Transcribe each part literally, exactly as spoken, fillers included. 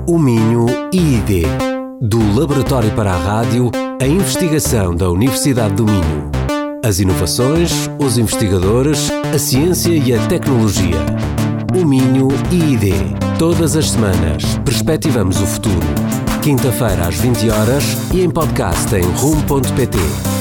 O Minho I I D, do Laboratório para a Rádio, a investigação da Universidade do Minho. As inovações, os investigadores, a ciência e a tecnologia. O Minho I I D. Todas as semanas, perspectivamos o futuro. Quinta-feira às vinte horas e em podcast em rumo ponto pt.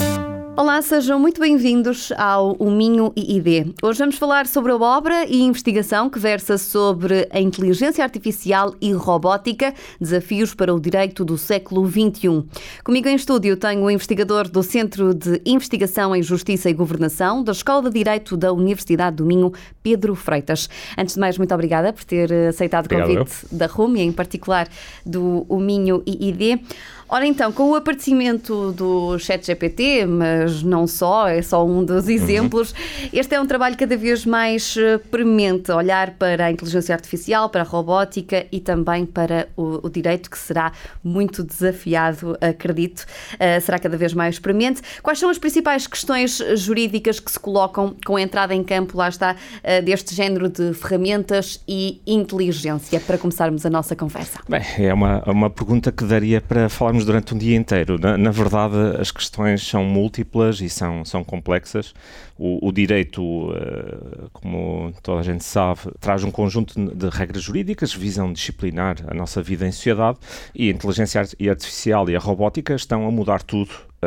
Olá, sejam muito bem-vindos ao O Minho I I D. Hoje vamos falar sobre a obra e investigação que versa sobre a inteligência artificial e robótica, desafios para o direito do século vinte e um. Comigo em estúdio tenho o investigador do Centro de Investigação em Justiça e Governação da Escola de Direito da Universidade do Minho, Pedro Freitas. Antes de mais, muito obrigada por ter aceitado o convite da R U M e em particular do O Minho I I D. Ora então, com o aparecimento do ChatGPT, mas não só, é só um dos exemplos, uhum. Este é um trabalho cada vez mais premente, olhar para a inteligência artificial, para a robótica e também para o, o direito, que será muito desafiado, acredito, uh, será cada vez mais premente. Quais são as principais questões jurídicas que se colocam com a entrada em campo, lá está, uh, deste género de ferramentas e inteligência, para começarmos a nossa conversa? Bem, é uma, uma pergunta que daria para falarmos durante um dia inteiro. Na, na verdade, as questões são múltiplas e são, são complexas. O, o direito, uh, como toda a gente sabe, traz um conjunto de regras jurídicas que visam disciplinar a nossa vida em sociedade, e a inteligência artificial e a robótica estão a mudar tudo.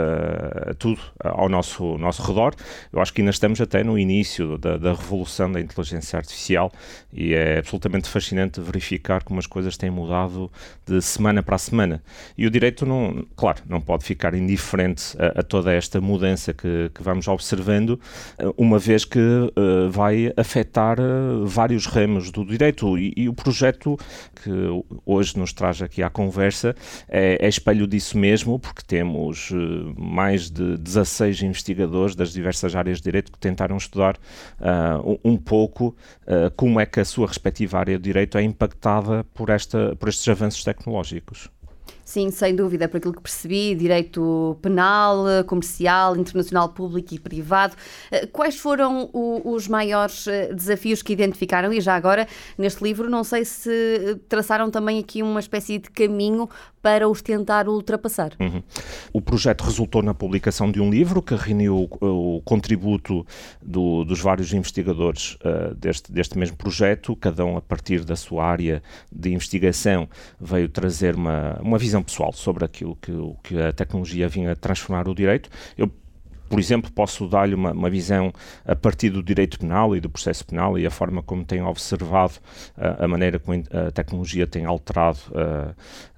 Uh, tudo ao nosso, nosso redor. Eu acho que ainda estamos até no início da, da revolução da inteligência artificial e é absolutamente fascinante verificar como as coisas têm mudado de semana para semana. E o direito, não, claro, não pode ficar indiferente a, a toda esta mudança que, que vamos observando, uma vez que uh, vai afetar uh, vários ramos do direito, e, e o projeto que hoje nos traz aqui à conversa é, é espelho disso mesmo, porque temos uh, mais de dezasseis investigadores das diversas áreas de direito que tentaram estudar uh, um pouco uh, como é que a sua respectiva área de direito é impactada por, esta, por estes avanços tecnológicos. Sim, sem dúvida, por aquilo que percebi, direito penal, comercial, internacional, público e privado. Quais foram o, os maiores desafios que identificaram? E já agora, neste livro, não sei se traçaram também aqui uma espécie de caminho para os tentar ultrapassar. Uhum. O projeto resultou na publicação de um livro que reuniu o, o contributo do, dos vários investigadores uh, deste, deste mesmo projeto, cada um a partir da sua área de investigação veio trazer uma, uma visão pessoal sobre aquilo que, que a tecnologia vinha a transformar o direito. Eu, por exemplo, posso dar-lhe uma, uma visão a partir do direito penal e do processo penal e a forma como tenho observado uh, a maneira como a tecnologia tem alterado uh,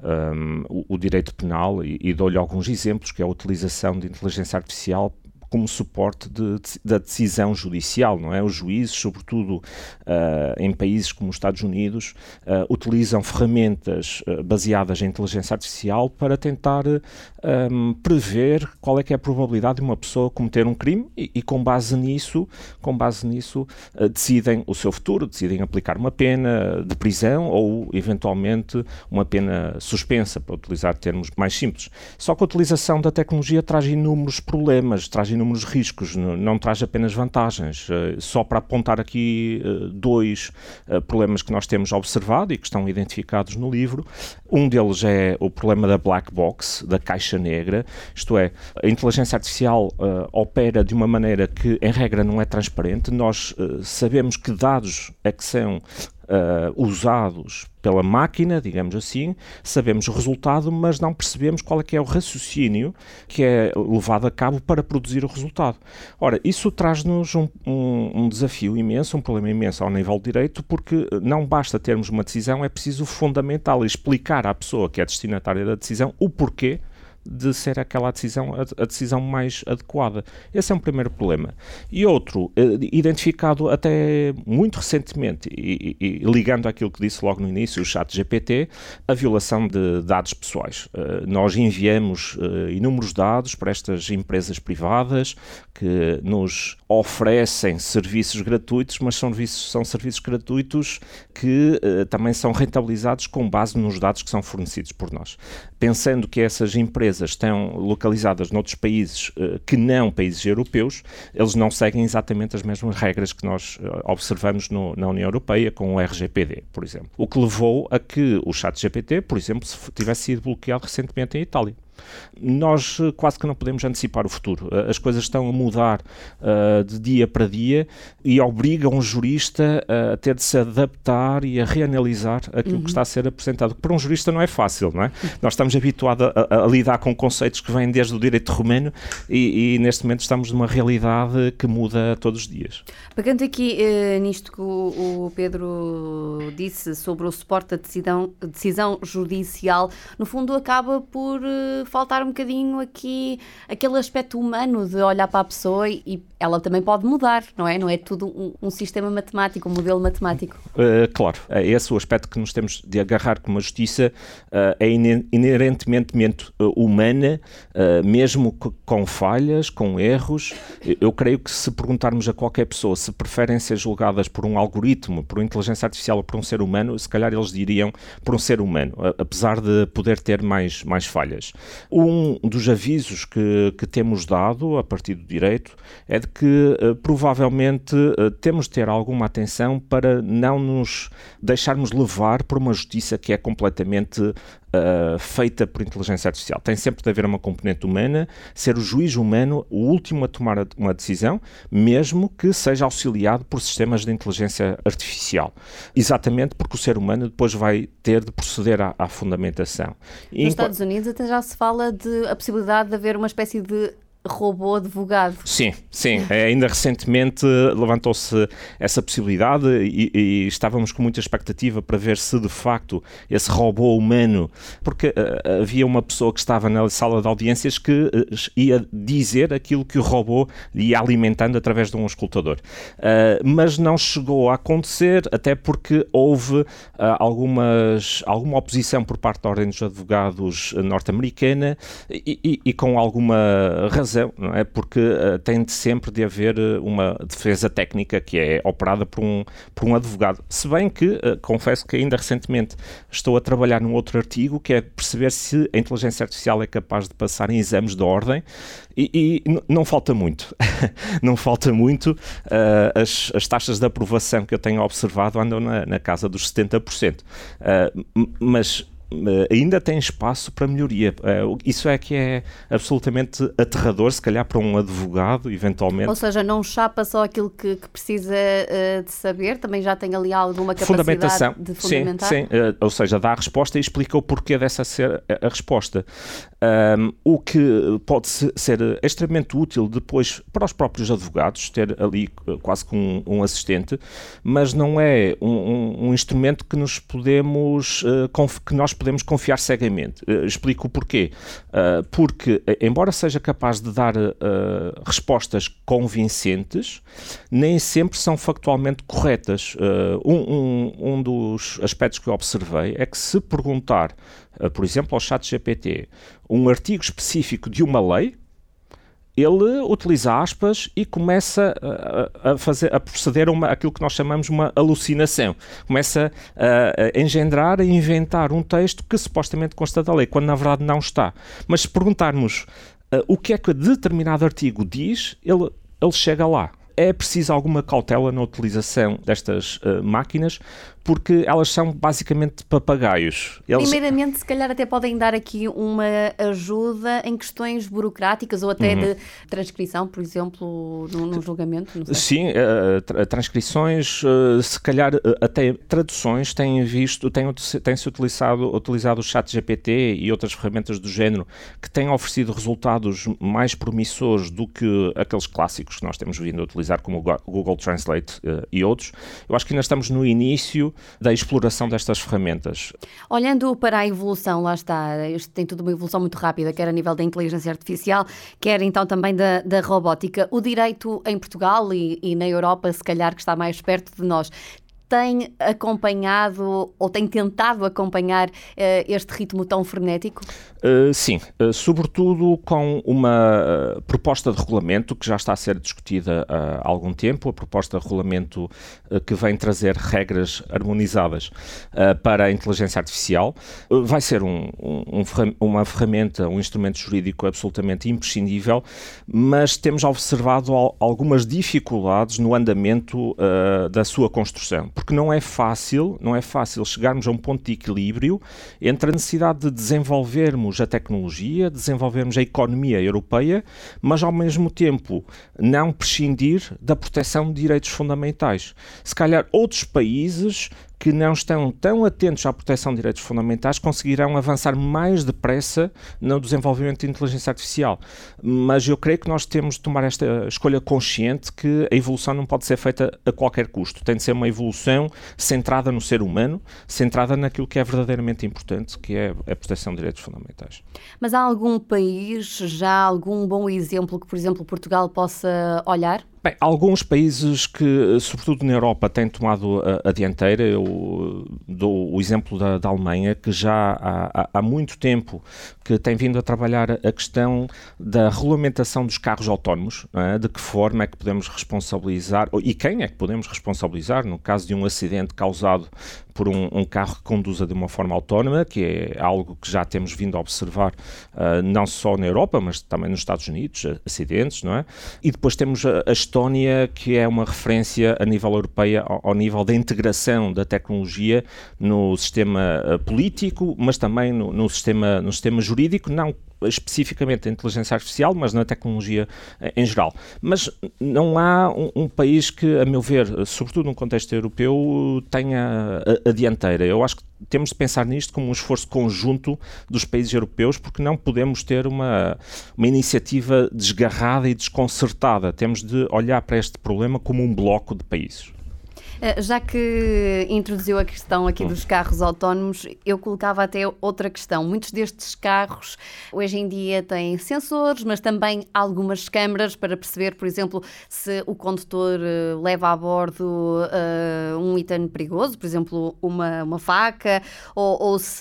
um, o, o direito penal, e, e dou-lhe alguns exemplos, que é a utilização de inteligência artificial como suporte de, de, da decisão judicial, não é? Os juízes, sobretudo uh, em países como os Estados Unidos, uh, utilizam ferramentas uh, baseadas em inteligência artificial para tentar uh, um, prever qual é que é a probabilidade de uma pessoa cometer um crime e, e com base nisso, com base nisso uh, decidem o seu futuro, decidem aplicar uma pena de prisão ou, eventualmente, uma pena suspensa, para utilizar termos mais simples. Só que a utilização da tecnologia traz inúmeros problemas, traz inúmeros riscos, não, não traz apenas vantagens. Uh, só para apontar aqui uh, dois uh, problemas que nós temos observado e que estão identificados no livro. Um deles é o problema da black box, da caixa negra, isto é, a inteligência artificial uh, opera de uma maneira que, em regra, não é transparente. Nós uh, sabemos que dados é que são Uh, usados pela máquina, digamos assim, sabemos o resultado, mas não percebemos qual é que é o raciocínio que é levado a cabo para produzir o resultado. Ora, isso traz-nos um, um, um desafio imenso, um problema imenso ao nível de direito, porque não basta termos uma decisão, é preciso fundamental explicar à pessoa que é destinatária da decisão o porquê de ser aquela decisão a, a decisão mais adequada. Esse é um primeiro problema. E outro, identificado até muito recentemente, e, e, e ligando àquilo que disse logo no início, o ChatGPT, a violação de dados pessoais. Uh, nós enviamos uh, inúmeros dados para estas empresas privadas que nos oferecem serviços gratuitos, mas são serviços, são serviços gratuitos que uh, também são rentabilizados com base nos dados que são fornecidos por nós. Pensando que essas empresas empresas estão localizadas noutros países uh, que não países europeus, eles não seguem exatamente as mesmas regras que nós uh, observamos no, na União Europeia com o R G P D, por exemplo. O que levou a que o ChatGPT, por exemplo, tivesse sido bloqueado recentemente em Itália. Nós uh, quase que não podemos antecipar o futuro. Uh, as coisas estão a mudar uh, de dia para dia e obrigam um jurista uh, a ter de se adaptar e a reanalisar aquilo uhum. que está a ser apresentado. Para um jurista não é fácil, não é? Uhum. Nós estamos habituados a, a lidar com conceitos que vêm desde o direito romano e, e neste momento estamos numa realidade que muda todos os dias. Pegando aqui uh, nisto que o, o Pedro disse sobre o suporte da decisão, decisão judicial, no fundo acaba por uh, faltar um bocadinho aqui aquele aspecto humano de olhar para a pessoa e, e ela também pode mudar, não é? Não é tudo um, um sistema matemático, um modelo matemático. Uh, claro, é esse o aspecto que nos temos de agarrar como a justiça uh, é inerentemente uh, humana, uh, mesmo com falhas, com erros. Eu creio que se perguntarmos a qualquer pessoa se preferem ser julgadas por um algoritmo, por uma inteligência artificial ou por um ser humano, se calhar eles diriam por um ser humano, apesar de poder ter mais, mais falhas. Um dos avisos que, que temos dado a partir do direito é de que uh, provavelmente uh, temos de ter alguma atenção para não nos deixarmos levar por uma justiça que é completamente uh, feita por inteligência artificial. Tem sempre de haver uma componente humana, ser o juiz humano o último a tomar uma decisão, mesmo que seja auxiliado por sistemas de inteligência artificial. Exatamente porque o ser humano depois vai ter de proceder à, à fundamentação. Nos Enqu... Estados Unidos até já se fala de a possibilidade de haver uma espécie de robô advogado. Sim, sim. Ainda recentemente levantou-se essa possibilidade e, e estávamos com muita expectativa para ver se de facto esse robô humano, porque uh, havia uma pessoa que estava na sala de audiências que uh, ia dizer aquilo que o robô lhe ia alimentando através de um escutador. Uh, mas não chegou a acontecer, até porque houve uh, algumas, alguma oposição por parte da Ordem dos Advogados norte-americana e, e, e com alguma razão, não é? Porque uh, tem de sempre de haver uh, uma defesa técnica que é operada por um, por um advogado. Se bem que, uh, confesso que ainda recentemente estou a trabalhar num outro artigo que é perceber se a inteligência artificial é capaz de passar em exames de ordem e, e n- não falta muito. Não falta muito. Uh, as, as taxas de aprovação que eu tenho observado andam na, na casa dos setenta por cento. Uh, m- mas Uh, ainda tem espaço para melhoria. Uh, isso é que é absolutamente aterrador, se calhar para um advogado, eventualmente. Ou seja, não chapa só aquilo que, que precisa uh, de saber, também já tem ali alguma capacidade de fundamentar? Sim, sim. Uh, ou seja, dá a resposta e explica o porquê dessa ser a, a resposta. Um, o que pode ser extremamente útil depois para os próprios advogados, ter ali quase que um, um assistente, mas não é um, um, um instrumento que nos podemos, uh, conf, que nós podemos confiar cegamente. Uh, explico o porquê. Uh, porque, embora seja capaz de dar uh, respostas convincentes, nem sempre são factualmente corretas. Uh, um, um, um dos aspectos que eu observei é que se perguntar, uh, por exemplo, ao ChatGPT, um artigo específico de uma lei, ele utiliza aspas e começa a, a, fazer, a proceder a uma, aquilo que nós chamamos uma alucinação. Começa a, a engendrar, a inventar um texto que supostamente consta da lei, quando na verdade não está. Mas se perguntarmos uh, o que é que determinado artigo diz, ele, ele chega lá. É preciso alguma cautela na utilização destas uh, máquinas, porque elas são basicamente papagaios. Eles... Primeiramente, se calhar até podem dar aqui uma ajuda em questões burocráticas ou até uhum. de transcrição, por exemplo, no, no julgamento. Não sei. Sim, uh, tra- transcrições, uh, se calhar uh, até traduções, têm visto, têm, têm-se utilizado, utilizado o ChatGPT e outras ferramentas do género que têm oferecido resultados mais promissores do que aqueles clássicos que nós temos vindo a utilizar, como o Google Translate uh, e outros. Eu acho que ainda estamos no início da exploração destas ferramentas. Olhando para a evolução, lá está, isto tem tudo uma evolução muito rápida, quer a nível da inteligência artificial, quer então também da, da robótica. O direito em Portugal e, e na Europa, se calhar que está mais perto de nós, tem acompanhado ou tem tentado acompanhar uh, este ritmo tão frenético? Uh, sim, uh, sobretudo com uma uh, proposta de regulamento que já está a ser discutida uh, há algum tempo, a proposta de regulamento uh, que vem trazer regras harmonizadas uh, para a inteligência artificial. Uh, vai ser um, um, um, uma ferramenta, um instrumento jurídico absolutamente imprescindível, mas temos observado al- algumas dificuldades no andamento uh, da sua construção. Porque não é fácil, não é fácil chegarmos a um ponto de equilíbrio entre a necessidade de desenvolvermos a tecnologia, desenvolvermos a economia europeia, mas ao mesmo tempo não prescindir da proteção de direitos fundamentais. Se calhar outros países que não estão tão atentos à proteção de direitos fundamentais conseguirão avançar mais depressa no desenvolvimento de inteligência artificial. Mas eu creio que nós temos de tomar esta escolha consciente que a evolução não pode ser feita a qualquer custo. Tem de ser uma evolução centrada no ser humano, centrada naquilo que é verdadeiramente importante, que é a proteção de direitos fundamentais. Mas há algum país, já algum bom exemplo que, por exemplo, Portugal possa olhar? Bem, alguns países que, sobretudo na Europa, têm tomado a, a dianteira. Eu dou o exemplo da, da Alemanha, que já há, há muito tempo que tem vindo a trabalhar a questão da regulamentação dos carros autónomos, não é? De que forma é que podemos responsabilizar, e quem é que podemos responsabilizar no caso de um acidente causado por um, um carro que conduza de uma forma autónoma, que é algo que já temos vindo a observar uh, não só na Europa, mas também nos Estados Unidos, acidentes, não é? E depois temos a, a Estónia, que é uma referência a nível europeu, ao, ao nível da integração da tecnologia no sistema uh, político, mas também no, no, sistema, no sistema jurídico, não especificamente a inteligência artificial, mas na tecnologia em geral. Mas não há um, um país que, a meu ver, sobretudo num contexto europeu, tenha a, a dianteira. Eu acho que temos de pensar nisto como um esforço conjunto dos países europeus, porque não podemos ter uma, uma iniciativa desgarrada e desconcertada. Temos de olhar para este problema como um bloco de países. Já que introduziu a questão aqui dos carros autónomos, eu colocava até outra questão. Muitos destes carros hoje em dia têm sensores, mas também algumas câmaras para perceber, por exemplo, se o condutor leva a bordo uh, um item perigoso, por exemplo, uma, uma faca, ou, ou se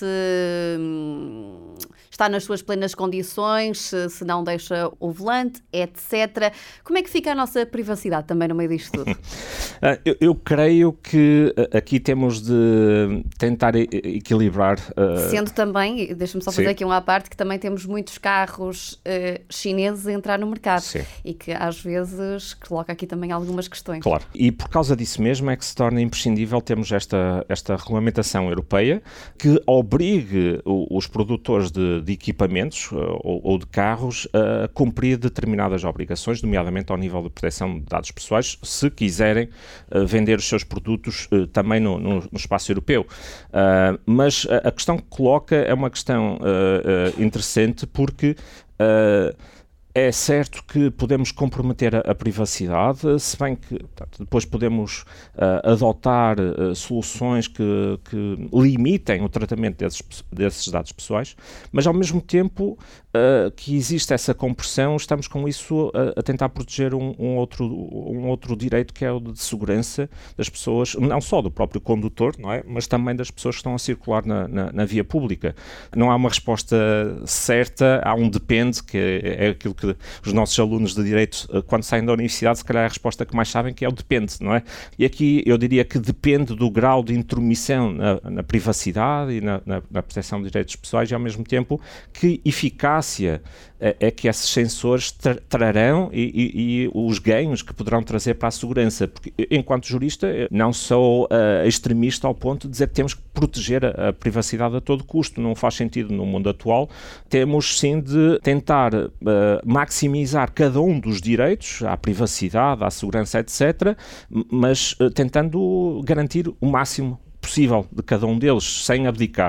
hum, está nas suas plenas condições, se, se não deixa o volante, etcétera. Como é que fica a nossa privacidade também no meio disto tudo? eu, eu creio Creio que aqui temos de tentar equilibrar... Uh... Sendo também, deixa-me só fazer Sim. aqui um à parte, que também temos muitos carros uh, chineses a entrar no mercado. Sim. E que às vezes coloca aqui também algumas questões. Claro, e por causa disso mesmo é que se torna imprescindível termos esta, esta regulamentação europeia que obrigue o, os produtores de, de equipamentos uh, ou, ou de carros a cumprir determinadas obrigações, nomeadamente ao nível de proteção de dados pessoais, se quiserem uh, vender os seus produtos uh, também no, no, no espaço europeu. Uh, mas a, a questão que coloca é uma questão uh, uh, interessante porque uh, é certo que podemos comprometer a, a privacidade, se bem que portanto, depois podemos uh, adotar uh, soluções que, que limitem o tratamento desses, desses dados pessoais, mas ao mesmo tempo uh, que existe essa compressão, estamos com isso a, a tentar proteger um, um, outro, um outro direito que é o de segurança das pessoas, não só do próprio condutor, não é? Mas também das pessoas que estão a circular na, na, na via pública. Não há uma resposta certa, há um depende, que é, é aquilo que os nossos alunos de Direito, quando saem da universidade, se calhar é a resposta que mais sabem, que é o depende, não é? E aqui eu diria que depende do grau de intromissão na, na privacidade e na, na, na proteção de direitos pessoais e, ao mesmo tempo, que eficácia é, é que esses sensores tra- trarão e, e, e os ganhos que poderão trazer para a segurança. Porque, enquanto jurista, não sou uh, extremista ao ponto de dizer que temos que proteger a, a privacidade a todo custo. Não faz sentido no mundo atual. Temos, sim, de tentar uh, maximizar cada um dos direitos, à privacidade, à segurança, etcétera, mas uh, tentando garantir o máximo possível de cada um deles, sem abdicar.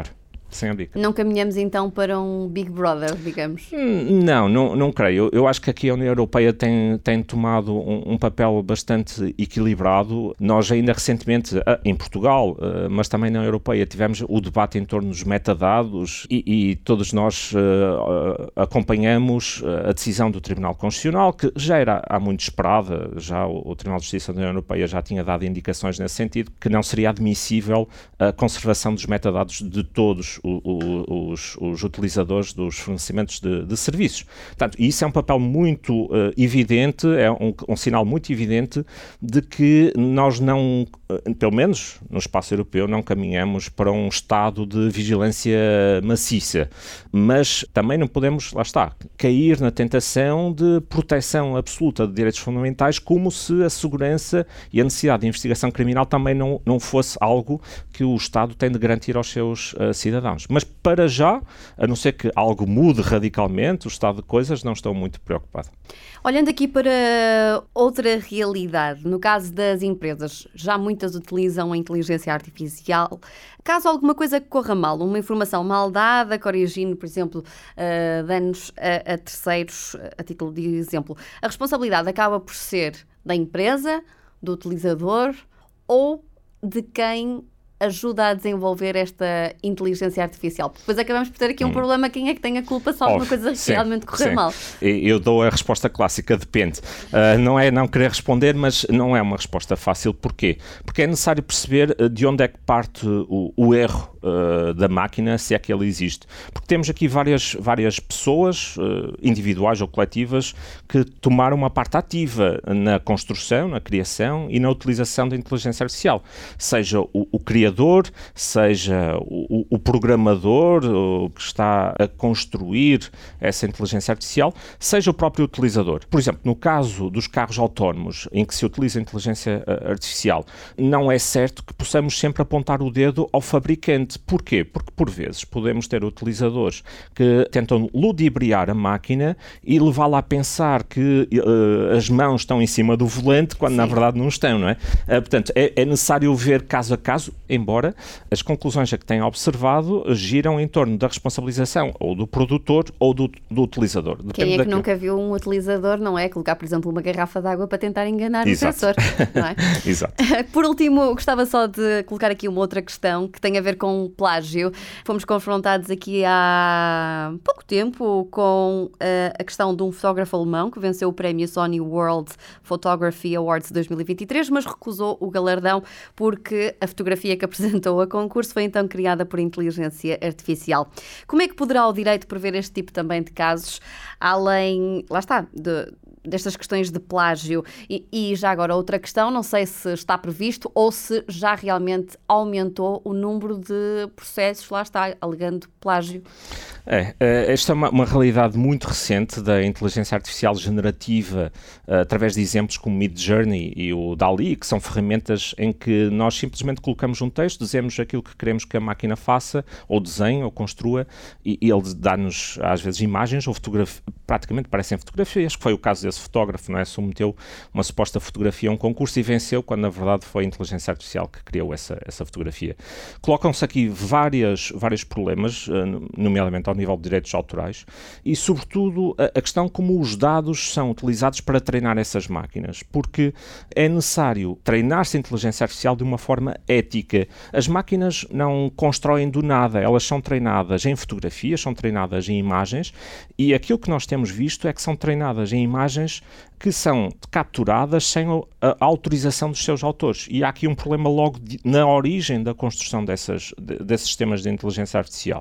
sem a bica. Não caminhamos então para um Big Brother, digamos? Não, não, não creio. Eu, eu acho que aqui a União Europeia tem, tem tomado um, um papel bastante equilibrado. Nós ainda recentemente, em Portugal, mas também na Europeia, tivemos o debate em torno dos metadados e, e todos nós uh, acompanhamos a decisão do Tribunal Constitucional, que já era há muito esperada, já o, o Tribunal de Justiça da União Europeia já tinha dado indicações nesse sentido, que não seria admissível a conservação dos metadados de todos o, o, os, os utilizadores dos fornecimentos de, de serviços. Portanto, isso é um papel muito uh, evidente, é um, um sinal muito evidente de que nós não, uh, pelo menos no espaço europeu, não caminhamos para um estado de vigilância maciça, mas também não podemos, lá está, cair na tentação de proteção absoluta de direitos fundamentais, como se a segurança e a necessidade de investigação criminal também não, não fosse algo que o Estado tem de garantir aos seus uh, cidadãos. Mas para já, a não ser que algo mude radicalmente, o estado de coisas, não estou muito preocupado. Olhando aqui para outra realidade, no caso das empresas, já muitas utilizam a inteligência artificial. Caso alguma coisa corra mal, uma informação mal dada, que origine, por exemplo, uh, danos a, a terceiros, a título de exemplo, a responsabilidade acaba por ser da empresa, do utilizador ou de quem ajuda a desenvolver esta inteligência artificial. Depois acabamos por ter aqui um hum. problema, quem é que tem a culpa se alguma coisa sim, realmente correr sim. mal? Eu dou a resposta clássica, depende. Uh, não é não querer responder, mas não é uma resposta fácil. Porquê? Porque é necessário perceber de onde é que parte o, o erro uh, da máquina, se é que ele existe. Porque temos aqui várias, várias pessoas, uh, individuais ou coletivas, que tomaram uma parte ativa na construção, na criação e na utilização da inteligência artificial. Seja o, o criador, seja o, o programador o que está a construir essa inteligência artificial, seja o próprio utilizador. Por exemplo, no caso dos carros autónomos, em que se utiliza a inteligência artificial, não é certo que possamos sempre apontar o dedo ao fabricante. Porquê? Porque, por vezes, podemos ter utilizadores que tentam ludibriar a máquina e levá-la a pensar que uh, as mãos estão em cima do volante, quando, Sim. na verdade, não estão, não é? Uh, portanto, é, é necessário ver caso a caso, embora as conclusões a que têm observado giram em torno da responsabilização ou do produtor ou do, do utilizador. Depende Quem é que daquilo. nunca viu um utilizador, não é? Colocar, por exemplo, uma garrafa de água para tentar enganar Exato. o sensor, não é? Exato. Por último, gostava só de colocar aqui uma outra questão que tem a ver com plágio. Fomos confrontados aqui há pouco tempo com uh, a questão de um fotógrafo alemão que venceu o prémio Sony World Photography Awards dois mil e vinte e três, mas recusou o galardão porque a fotografia que apresentou a concurso foi então criada por inteligência artificial. Como é que poderá o direito prever este tipo também de casos, além, lá está, de, destas questões de plágio? E, e já agora outra questão, não sei se está previsto ou se já realmente aumentou o número de processos, lá está, alegando plágio. É, esta é uma, uma realidade muito recente da inteligência artificial generativa uh, através de exemplos como Midjourney e o DALL-E, que são ferramentas em que nós simplesmente colocamos um texto, dizemos aquilo que queremos que a máquina faça, ou desenhe, ou construa, e, e ele dá-nos, às vezes, imagens ou fotografias, praticamente parecem fotografias, que foi o caso desse fotógrafo, não é? Submeteu uma suposta fotografia a um concurso e venceu, quando na verdade foi a inteligência artificial que criou essa, essa fotografia. Colocam-se aqui várias, vários problemas, nomeadamente ao nível de direitos autorais, e sobretudo a, a questão como os dados são utilizados para treinar essas máquinas, porque é necessário treinar-se a inteligência artificial de uma forma ética. As máquinas não constroem do nada, elas são treinadas em fotografias, são treinadas em imagens, e aquilo que nós temos visto é que são treinadas em imagens que são capturadas sem a autorização dos seus autores. E há aqui um problema logo de, na origem da construção dessas, de, desses sistemas de inteligência artificial.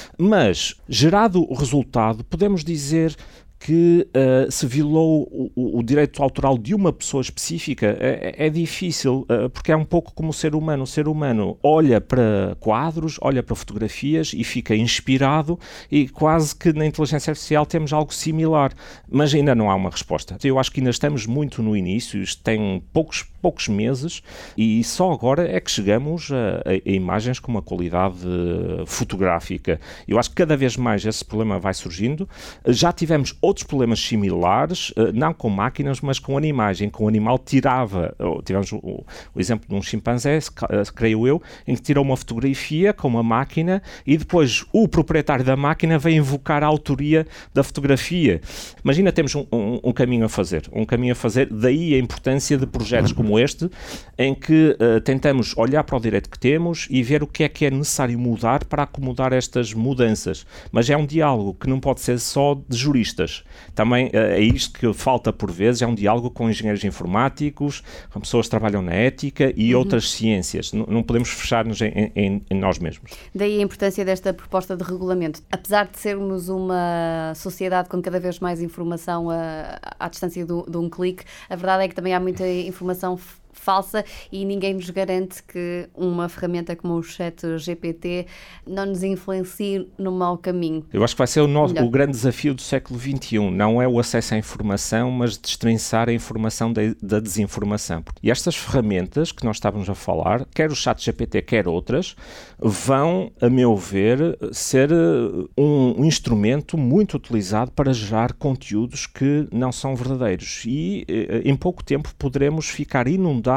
Mas, gerado o resultado, podemos dizer que uh, se violou o, o direito autoral de uma pessoa específica. É, é difícil, uh, porque é um pouco como o ser humano. O ser humano olha para quadros, olha para fotografias e fica inspirado, e quase que na inteligência artificial temos algo similar, mas ainda não há uma resposta. Eu acho que ainda estamos muito no início, isto tem poucos, poucos meses, e só agora é que chegamos a, a, a imagens com uma qualidade fotográfica. Eu acho que cada vez mais esse problema vai surgindo. Já tivemos outros problemas similares, não com máquinas, mas com animais, em que o animal tirava, tivemos o, o exemplo de um chimpanzé, creio eu, em que tirou uma fotografia com uma máquina e depois o proprietário da máquina veio invocar a autoria da fotografia. Imagina, temos um, um, um caminho a fazer, um caminho a fazer, daí a importância de projetos como este, em que uh, tentamos olhar para o direito que temos e ver o que é que é necessário mudar para acomodar estas mudanças. Mas é um diálogo que não pode ser só de juristas. Também uh, é isto que falta por vezes, é um diálogo com engenheiros informáticos, com pessoas que trabalham na ética e uhum. outras ciências. N- não podemos fechar-nos em, em, em nós mesmos. Daí a importância desta proposta de regulamento. Apesar de sermos uma sociedade com cada vez mais informação a, à distância de, de um clique, a verdade é que também há muita informação f- falsa e ninguém nos garante que uma ferramenta como o Chat G P T não nos influencie no mau caminho. Eu acho que vai ser o, nosso, o grande desafio do século vinte e um, não é o acesso à informação, mas destrinçar a informação da, da desinformação. E estas ferramentas que nós estávamos a falar, quer o Chat G P T, quer outras, vão, a meu ver, ser um, um instrumento muito utilizado para gerar conteúdos que não são verdadeiros. E em pouco tempo poderemos ficar inundados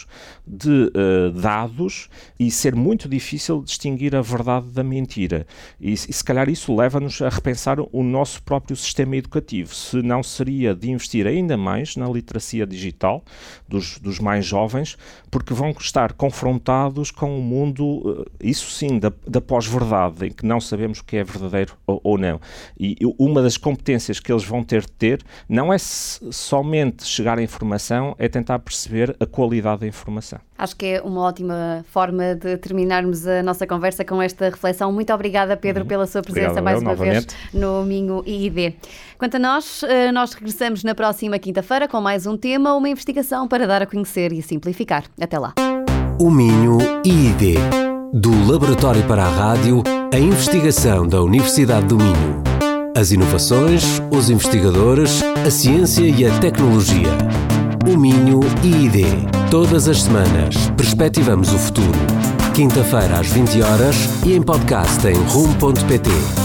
de uh, dados e ser muito difícil distinguir a verdade da mentira. E, e se calhar isso leva-nos a repensar o nosso próprio sistema educativo. Se não seria de investir ainda mais na literacia digital dos, dos mais jovens, porque vão estar confrontados com um mundo, uh, isso sim, da, da pós-verdade, em que não sabemos o que é verdadeiro ou, ou não. E uma das competências que eles vão ter de ter não é somente chegar à informação, é tentar perceber a qualidade da informação. Acho que é uma ótima forma de terminarmos a nossa conversa com esta reflexão. Muito obrigada, Pedro, uhum. pela sua presença. Obrigado, mais eu, uma novamente. vez no Minho I D. Quanto a nós, nós regressamos na próxima quinta-feira com mais um tema, uma investigação para dar a conhecer e simplificar. Até lá. O Minho I D. Do Laboratório para a Rádio, a investigação da Universidade do Minho. As inovações, os investigadores, a ciência e a tecnologia. O Minho I D. Todas as semanas, perspectivamos o futuro. Quinta-feira às vinte horas e em podcast em rum ponto pt.